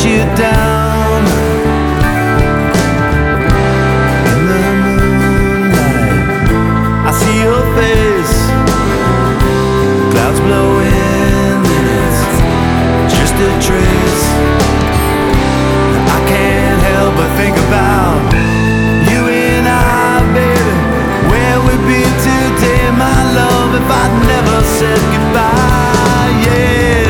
you down. In the moonlight, I see your face. Clouds blow in, and it's just a trace. I can't help but think about you and I, baby. Where we'd be today, my love, if I'd never said goodbye, yeah.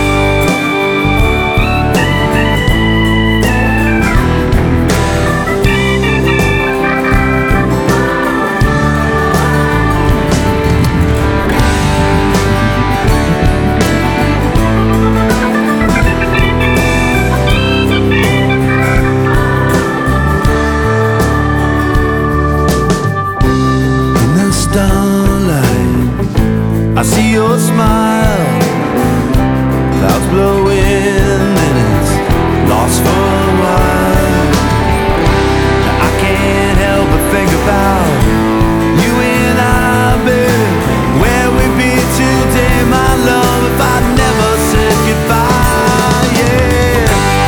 I see your smile, clouds blow in, and it's lost for a while. I can't help but think about you and I, baby. Where we'd be today, my love, if I'd never said goodbye, yeah.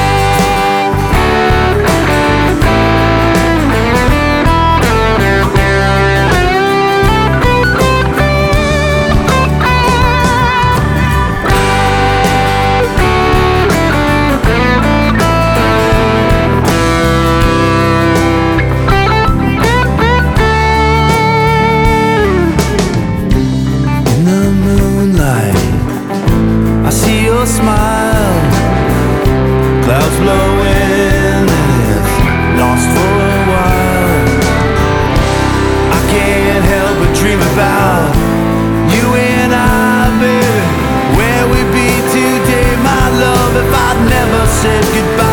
I see your smile, clouds blow in, and it's lost for a while. I can't help but dream about you and I, baby. Where we'd be today, my love, if I'd never said goodbye.